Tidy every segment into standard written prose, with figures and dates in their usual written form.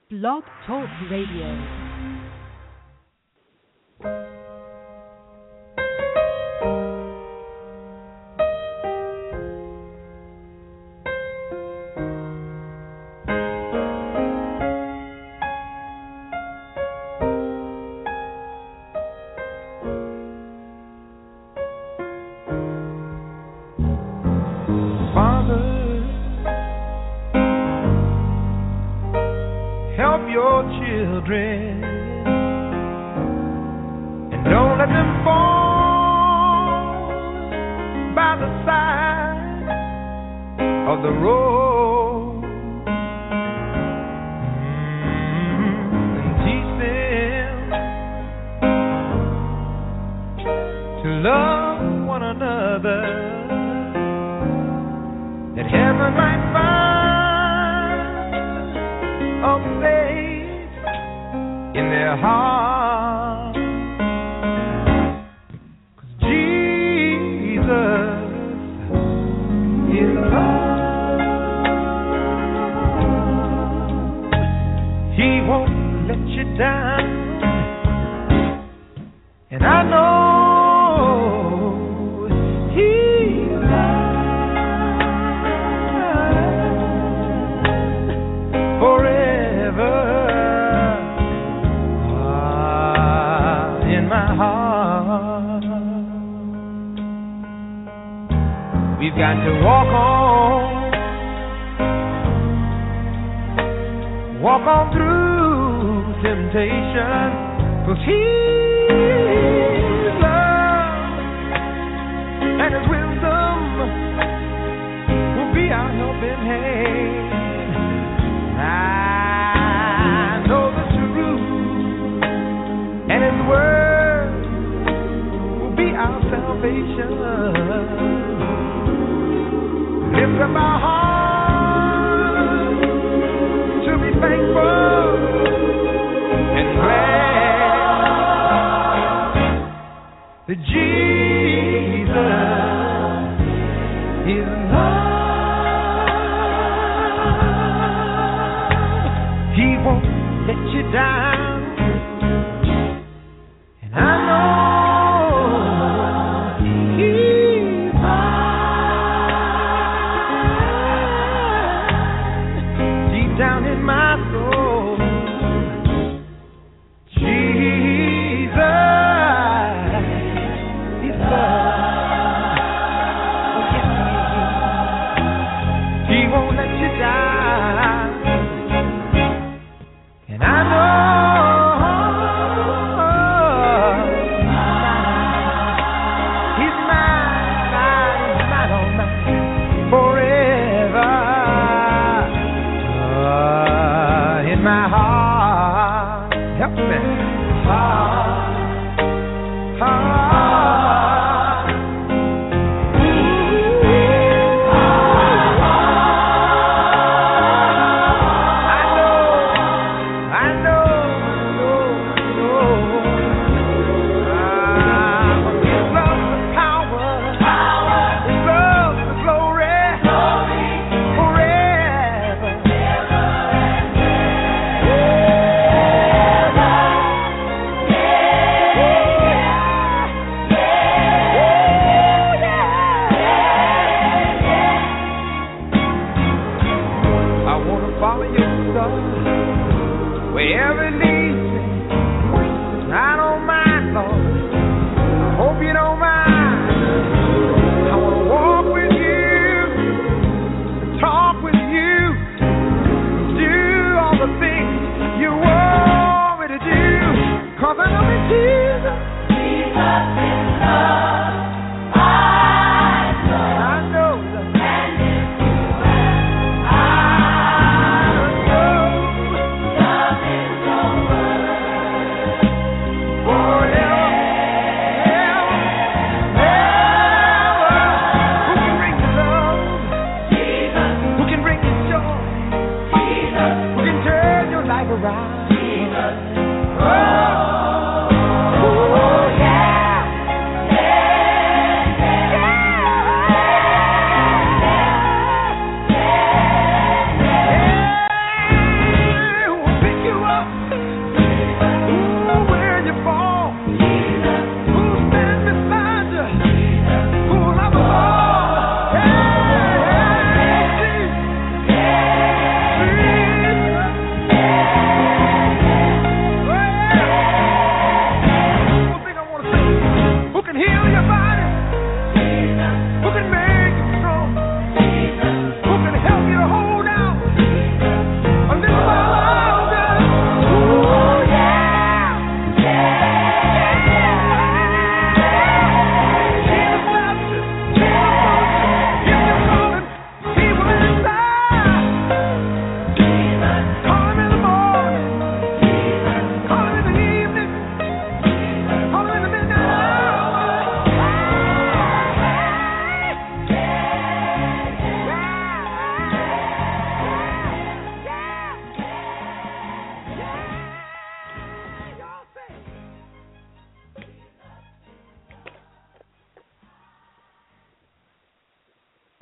Blog Talk Radio.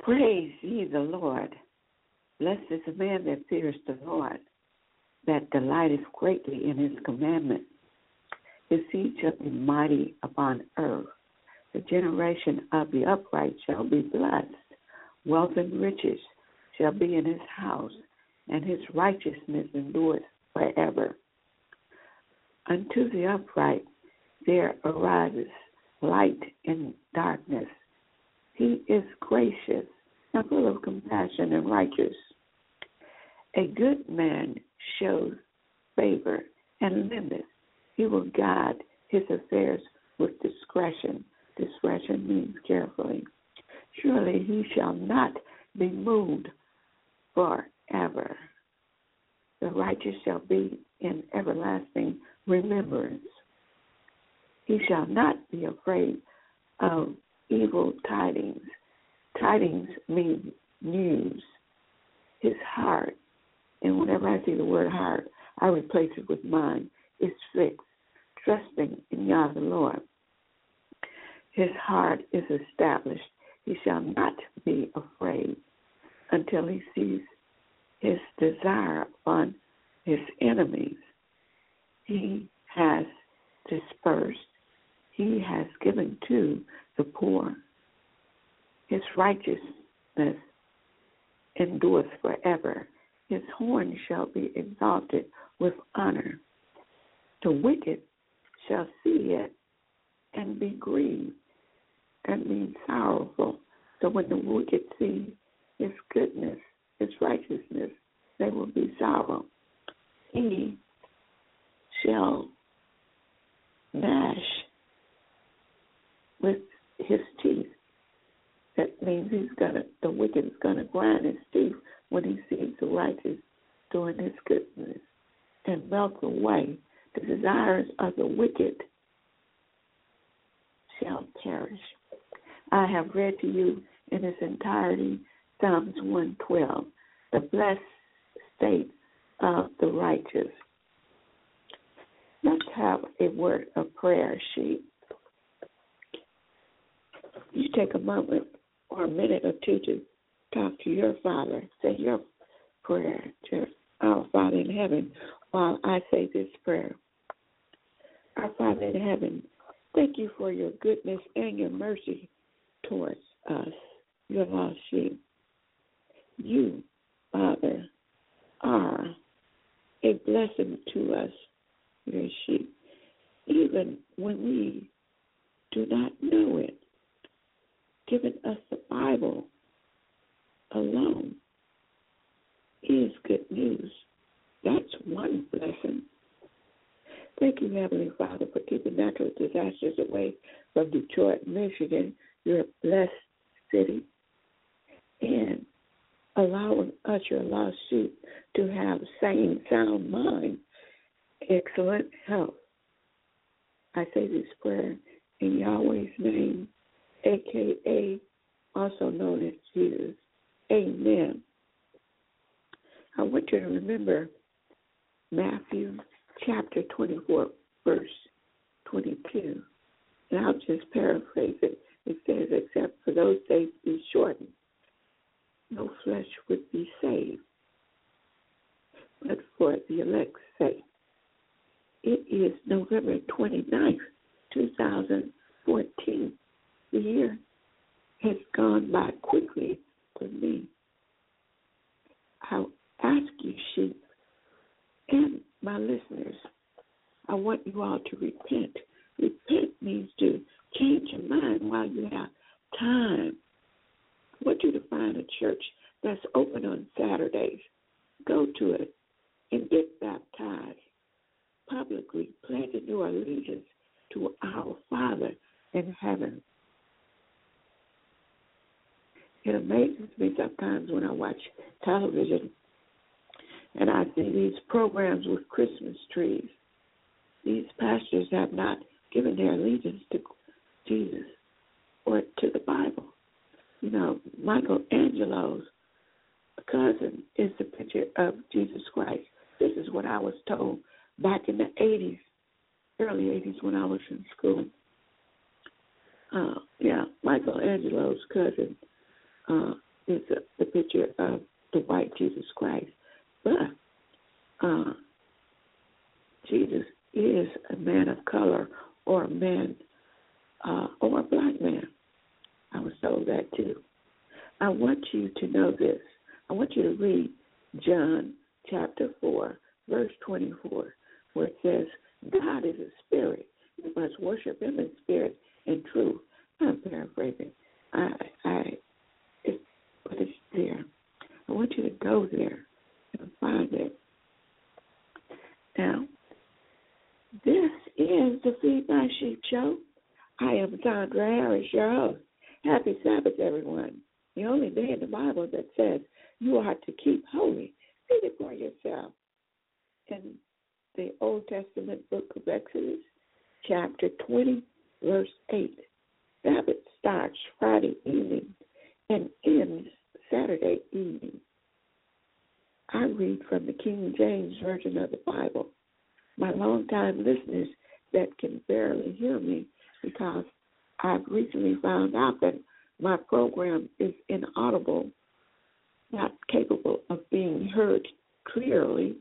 Praise ye the Lord. Blessed is the man that fears the Lord, that delighteth greatly in his commandment. His seed shall be mighty upon earth. The generation of the upright shall be blessed. Wealth and riches shall be in his house, and his righteousness endureth forever. Unto the upright there arises light in darkness. He is gracious and full of compassion and righteous. A good man shows favor and lendeth. He will guide his affairs with discretion. Discretion means carefully. Surely he shall not be moved forever. The righteous shall be in everlasting remembrance. He shall not be afraid of evil tidings. Tidings mean news. His heart, and whenever I see the word heart, I replace it with mind, is fixed, trusting in Yah the Lord. His heart is established. He shall not be afraid until he sees his desire upon his enemies. He has dispersed. He has given to the poor. His righteousness endures forever. His horn shall be exalted with honor. The wicked shall see it and be grieved and be sorrowful. So when the wicked see his goodness, his righteousness, they will be sorrow. He shall gnash with his teeth. That means the wicked is gonna grind his teeth when he sees the righteous doing his goodness and melt away. The desires of the wicked shall perish. I have read to you in its entirety Psalms 112, the blessed state of the righteous. Let's have a word of prayer sheet. You take a moment or a minute or two to talk to your Father. Say your prayer to our Father in heaven while I say this prayer. Our Father in heaven, thank you for your goodness and your mercy towards us, your lost sheep. You, Father, are a blessing to us, your sheep, even when we do not know it. Giving us the Bible alone is good news. That's one blessing. Thank you, Heavenly Father, for keeping natural disasters away from Detroit, Michigan, your blessed city, and allowing us, your lost sheep, to have sane, sound mind, excellent health. I say this prayer in Yahweh's name, a.k.a. also known as Jesus. Amen. I want you to remember Matthew chapter 24, verse 22. And I'll just paraphrase it. It says, except for those days be shortened, no flesh would be saved, but for the elect's sake. It is November 29th, 2014. The year has gone by quickly for me. I'll ask you, sheep, and my listeners, I want you all to repent. Repent means to change your mind while you have time. I want you to find a church that's open on Saturdays. Go to it and get baptized. Publicly pledging your allegiance to our Father in heaven. It amazes me sometimes when I watch television and I see these programs with Christmas trees. These pastors have not given their allegiance to Jesus or to the Bible. You know, Michelangelo's cousin is the picture of Jesus Christ. This is what I was told back in the 80s, early 80s when I was in school. Michelangelo's cousin is the picture of the white Jesus Christ. But Jesus is a man of color or a man or a black man. I was told that too. I want you to know this. I want you to read John chapter 4, verse 24, where it says, God is a spirit. You must worship him in spirit and truth. I'm paraphrasing. It's there. I want you to go there and find it. Now, this is the Feed My Sheep Show. I am Sandra Harris, your host. Happy Sabbath, everyone. The only day in the Bible that says you are to keep holy. Read it for yourself. In the Old Testament book of Exodus, chapter 20, verse 8. Sabbath starts Friday evening and ends Saturday evening. I read from the King James Version of the Bible. My longtime listeners that can barely hear me because I've recently found out that my program is inaudible, not capable of being heard clearly.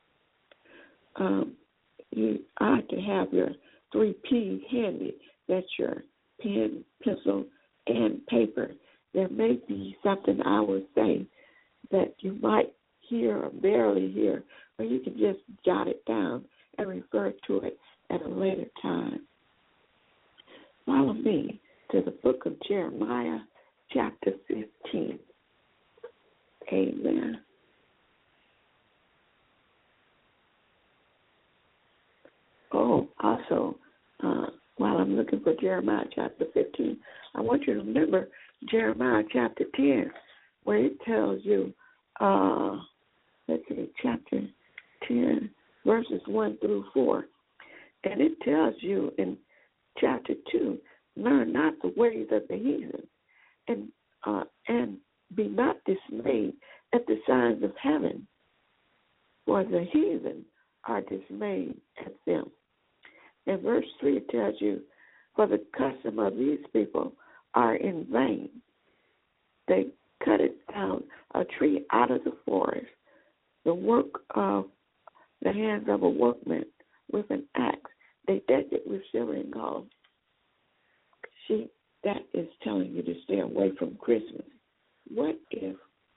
You ought to have your 3 P's handy. That's your pen, pencil, and paper. There may be something I will say that you might hear or barely hear, or you can just jot it down and refer to it at a later time. Follow me to the book of Jeremiah, chapter 15. Amen. Oh, also, while I'm looking for Jeremiah chapter 15, I want you to remember Jeremiah chapter 10, where it tells you, chapter 10, verses 1 through 4. And it tells you in chapter 2, learn not the ways of the heathen, and be not dismayed at the signs of heaven, for the heathen are dismayed at them. In verse 3, it tells you, for the custom of these people are in vain. They cut it down, a tree out of the forest, the work of the hands of a workman with an axe. They deck it with silver and gold. See, that is telling you to stay away from Christmas. What if,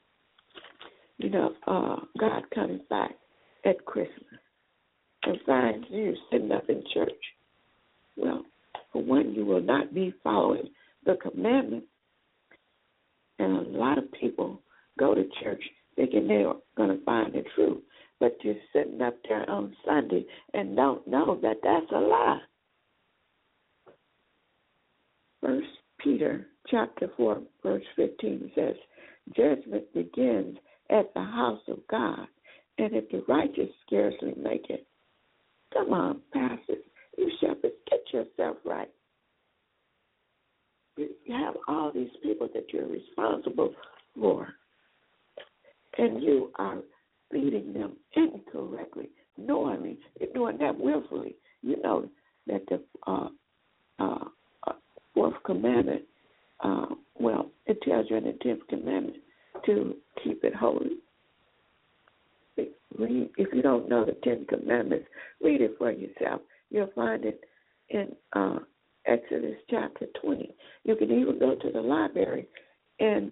God comes back at Christmas and finds you sitting up in church? Well, for one, you will not be following the commandments. And a lot of people go to church thinking they're going to find the truth, but you're sitting up there on Sunday and don't know that that's a lie. 1 Peter chapter 4, verse 15 says, judgment begins at the house of God, and if the righteous scarcely make it. Come on, pastors, you shepherds, get yourself right. You have all these people that you're responsible for, and you are leading them incorrectly, knowingly. You're doing that willfully. You know that the fourth commandment, it tells you in the 10th commandment to keep it holy. Read, if you don't know the 10 commandments, read it for yourself. You'll find it in Exodus chapter 20. You can even go to the library and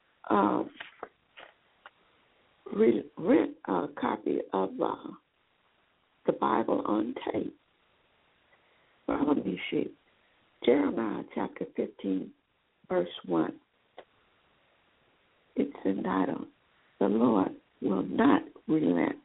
rent a copy of the Bible on tape. Follow me, sheep. Jeremiah chapter 15, verse 1. It's entitled, The Lord Will Not Relent.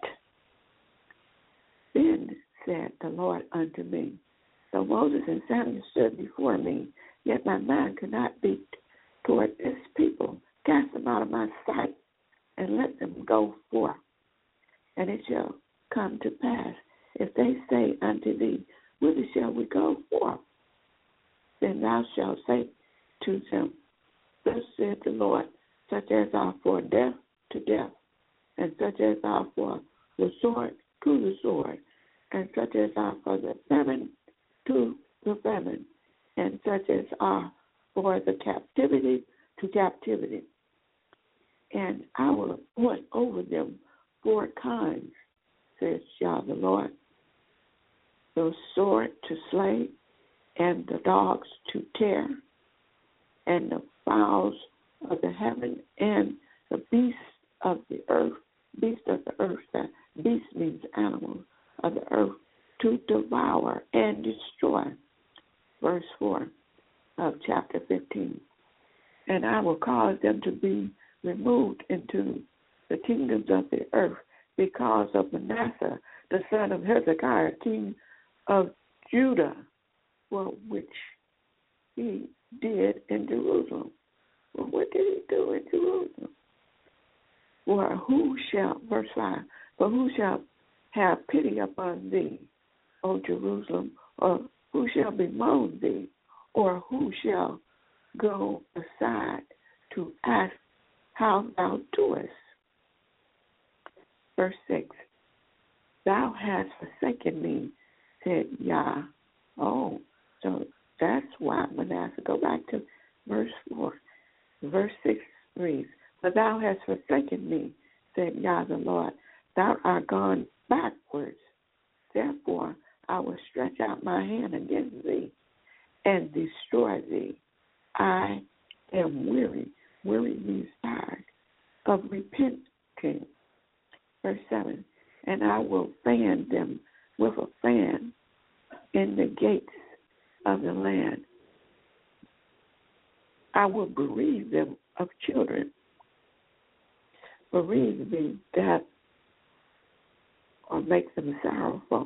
Then said the Lord unto me, So Moses and Samuel stood before me, yet my mind could not be toward this people. Cast them out of my sight, and let them go forth. And it shall come to pass, if they say unto thee, Whither shall we go forth? Then thou shalt say to them, Thus saith the Lord, such as are for death to death, and such as are for the sword to the sword, and such as are for the famine to the famine, and such as are for the captivity to captivity. and I will appoint over them 4 kinds, says Yah the Lord, the sword to slay, and the dogs to tear, and the fowls of the heaven, and the beasts of the earth, that beast means animals of the earth, to devour and destroy. Verse 4 of chapter 15. And I will cause them to be removed into the kingdoms of the earth because of Manasseh, the son of Hezekiah, king of Judah, for which he did in Jerusalem. Well, what did he do in Jerusalem? Verse 5, for who shall have pity upon thee, O Jerusalem, or who shall bemoan thee, or who shall go aside to ask how thou doest? Verse 6, thou hast forsaken me, said Yah. Oh, so that's why Manasseh. Go back to verse 4. Verse 6 reads, but thou hast forsaken me, said Yah the Lord. Thou art gone backwards. Therefore I will stretch out my hand against thee and destroy thee. I am weary. Weary means tired of repenting. Verse 7, and I will fan them with a fan in the gates of the land. I will bereave them of children. Bereave means death or make them sorrowful.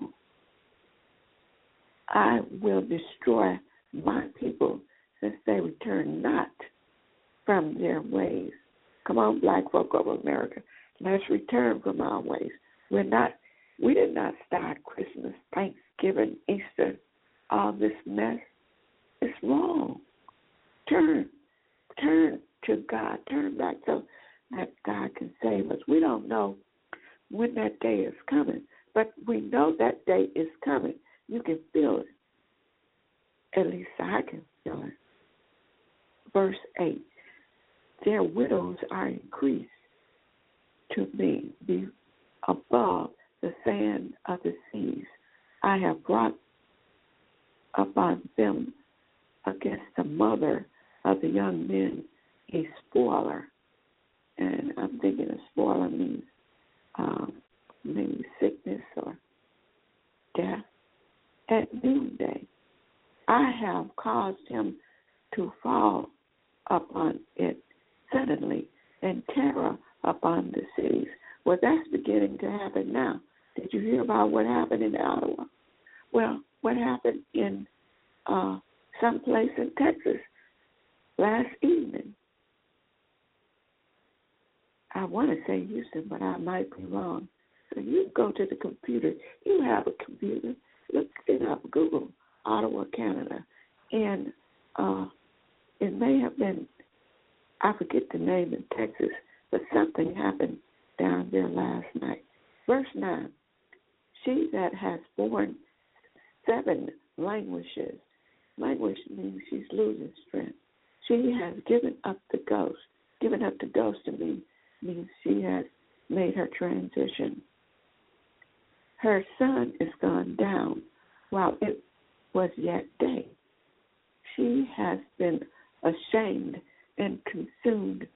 I will destroy my people since they return not from their ways. Come on, black folk of America. Let's return from our ways. We did not start Christmas, Thanksgiving, Easter, all this mess. It's wrong. Turn to God. Turn back so that God can save us. We don't know when that day is coming, but we know that day is coming. You can feel it. At least I can feel it. Verse 8, their widows are increased to me, be above the sand of the seas. I have brought upon them against the mother of the young men a spoiler. And I'm thinking a spoiler means maybe sickness or death. At noonday, I have caused him to fall upon it suddenly, and terror upon the cities. Well, that's beginning to happen now. Did you hear about what happened in Ottawa? Well, what happened in some place in Texas last evening? I want to say Houston, but I might be wrong. So you go to the computer. You have a computer. Look it up. Google Ottawa, Canada. And it may have been, I forget the name in Texas, but something happened down there last night. Verse 9, she that has borne 7 languishes. Languish means she's losing strength. She has given up the ghost. Given up the ghost to me means she has made her transition. Her sun is gone down while it was yet day. She has been ashamed and confounded.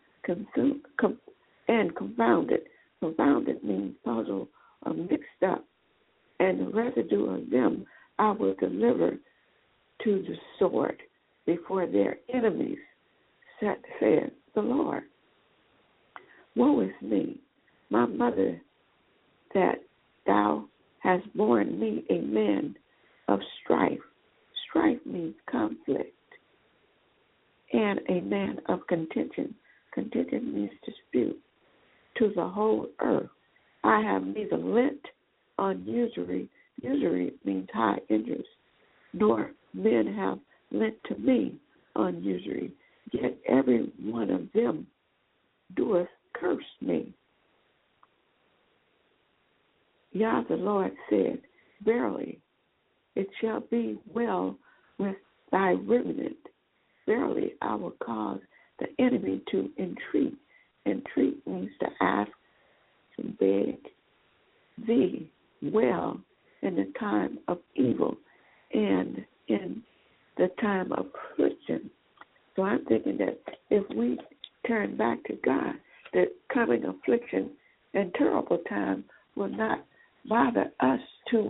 Confounded means puzzled or mixed up. And the residue of them I will deliver to the sword before their enemies, said the Lord. Woe is me, my mother, that thou hast borne me a man of strife. Strife means conflict. And a man of contention. Contention means dispute. To the whole earth. I have neither lent on usury. Usury means high interest. Nor men have lent to me on usury. Yet every one of them doeth curse me. Yah the Lord said, verily, it shall be well with thy remnant. Verily, I will cause the enemy to entreat entreat means to ask, to beg thee well in the time of evil and in the time of affliction. So I'm thinking that if we turn back to God, that coming affliction and terrible time will not bother us.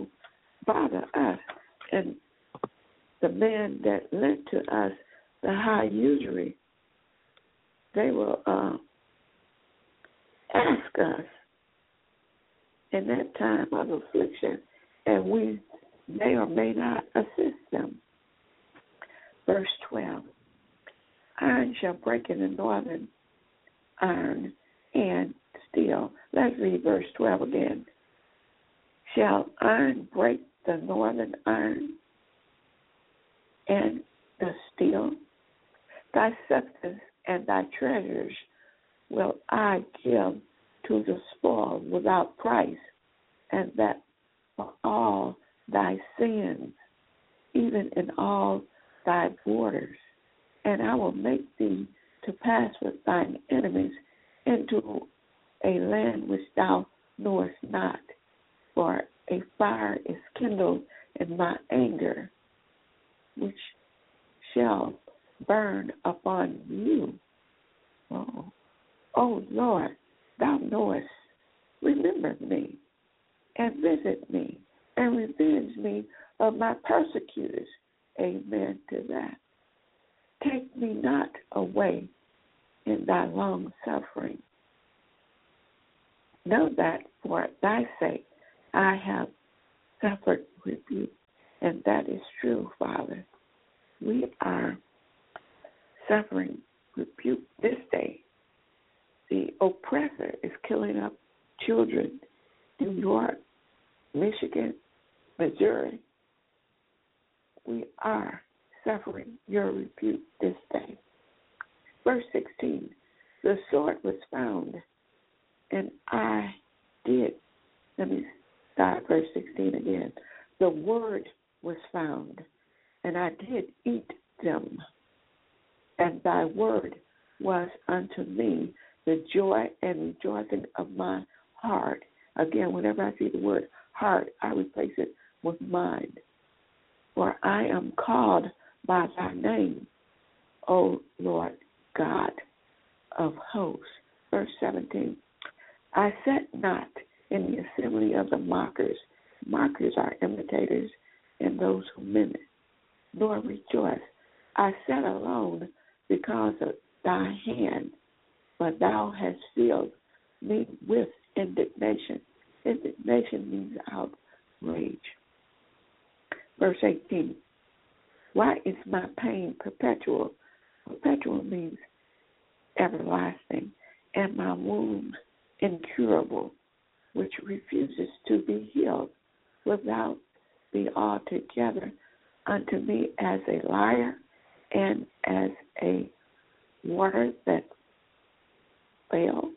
And the man that lent to us the high usury, they will ask us in that time of affliction, and we may or may not assist them. Verse 12, iron shall break in the northern iron and steel. Let's read verse 12 again. Shall iron break the northern iron and the steel? Thy substance and thy treasures will I give to the spoil without price, and that for all thy sins, even in all thy borders. And I will make thee to pass with thine enemies into a land which thou knowest not. For a fire is kindled in my anger, which shall burn upon you. Oh Lord, thou knowest. Remember me, and visit me, and revenge me of my persecutors. Amen to that. Take me not away in thy long suffering. Know that for thy sake I have suffered rebuke, and that is true, Father. We are suffering rebuke this day. The oppressor is killing up children, New York, Michigan, Missouri. We are suffering your rebuke this day. Verse 16, the sword was found, and I did. Let me start verse 16 again. The word was found, and I did eat them, and thy word was unto me the joy and rejoicing of my heart. Again, whenever I see the word heart, I replace it with mind. For I am called by thy name, O Lord God of hosts. Verse 17, I sat not in the assembly of the mockers. Mockers are imitators and those who mimic, nor rejoice. I sat alone because of thy hand, but thou hast filled me with indignation. Indignation means outrage. Verse 18, why is my pain perpetual? Perpetual means everlasting, and my wound incurable, which refuses to be healed. Wilt thou be altogether unto me as a liar and as a water that fails?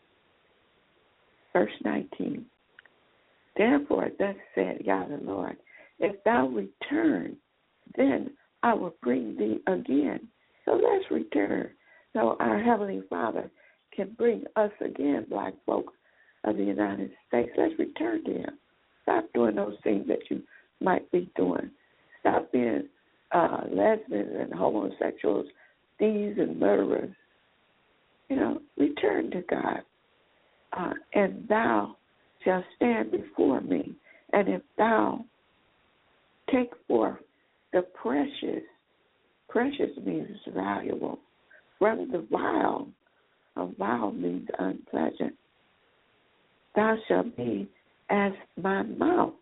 Verse 19, therefore thus said Yah the Lord, if thou return, then I will bring thee again. So let's return, so our Heavenly Father can bring us again, black folk of the United States. Let's return to Him. Stop doing those things that you might be doing. Stop being lesbians and homosexuals, thieves and murderers. Return to God. And thou shalt stand before me. And if thou take forth the precious means valuable, from the vile, vile means unpleasant, thou shalt be as my mouth.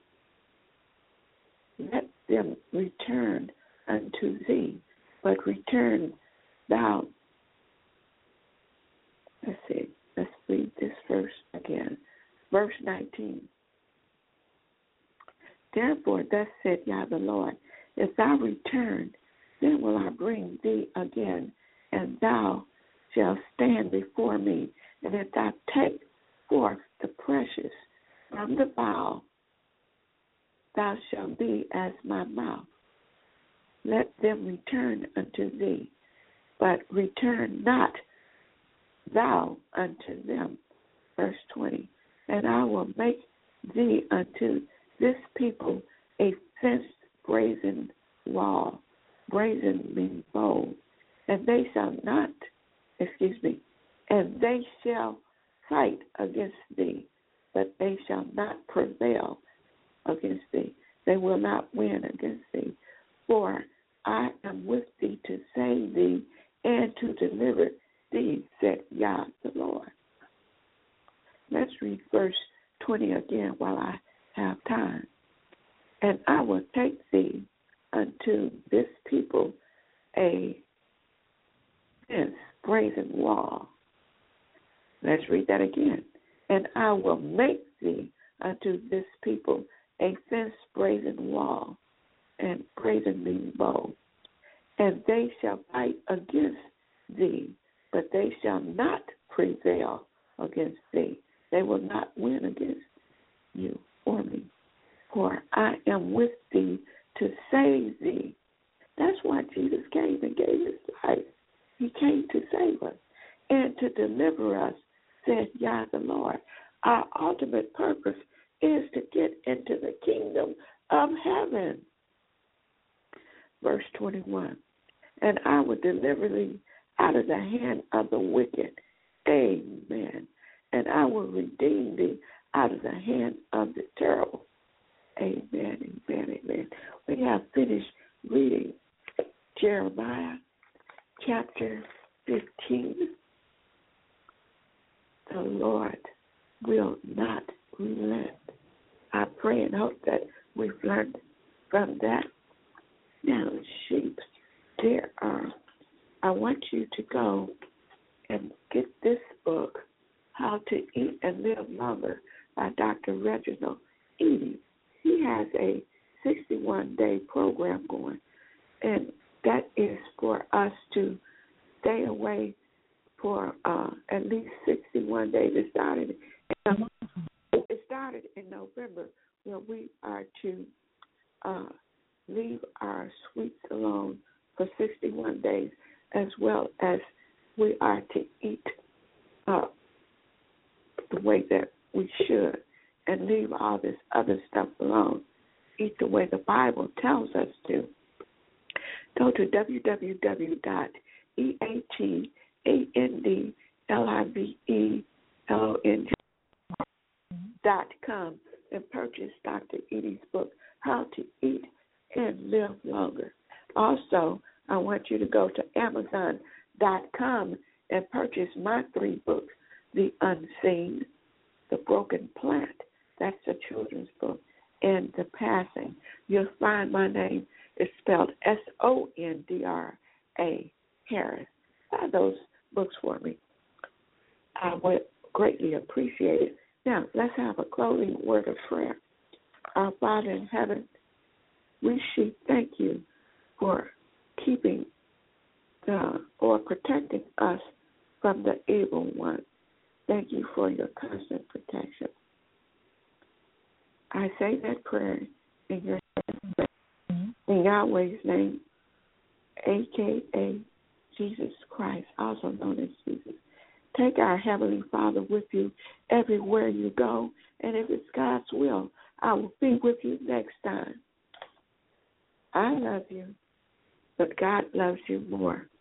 Let them return unto thee, but return thou. Let's read this verse again. Verse 19. Therefore, thus said Yah the Lord, if thou return, then will I bring thee again, and thou shalt stand before me. And if thou take forth the precious from the bow, thou shalt be as my mouth. Let them return unto thee, but return not thou unto them. Verse 20. And I will make thee unto this people a fenced brazen wall. Brazen means bold. And they shall fight against thee, but they shall not prevail against thee. They will not win against thee. For I am with thee to save thee and to deliver thee, said Yah the Lord. Let's read verse 20 again while I have time. And I will take thee unto this people a fenced brazen wall. Let's read that again. And I will make thee unto this people a fenced brazen wall, and brazen means bold. And they shall fight against thee, but they shall not prevail against thee. They will not win against you or me. For I am with thee to save thee. That's why Jesus came and gave his life. He came to save us and to deliver us, said Yah the Lord. Our ultimate purpose is to get into the kingdom of heaven. Verse 21. And I will deliver thee out of the hand of the wicked. Amen. And I will redeem thee out of the hand of the terrible. Amen, amen, amen. We have finished reading Jeremiah chapter 15. The Lord will not relent. I pray and hope that we've learned from that. Now, sheep, I want you to go and get this book, How to Eat and Live Longer, by Dr. Reginald Edie. He has a 61-day program going, and that is for us to stay away for at least 61 days. It started in November, where we are to leave our sweets alone for 61 days, as well as we are to eat the way that we should and leave all this other stuff alone. Eat the way the Bible tells us to. Go to www.eatandlivelong.com and purchase Dr. Edie's book, How to Eat and Live Longer. Also, I want you to go to Amazon.com and purchase my 3 books, The Unseen, The Broken Plant, that's a children's book, and The Passing. You'll find my name is spelled Sondra Harris. Buy those books for me. I would greatly appreciate it. Now, let's have a closing word of prayer. Our Father in heaven, we should thank you for keeping or protecting us from the evil one. Thank you for your constant protection. I say that prayer in your name, in Yahweh's name, a.k.a. Jesus Christ, also known as Jesus. Take our Heavenly Father with you everywhere you go, and if it's God's will, I will be with you next time. I love you, but God loves you more.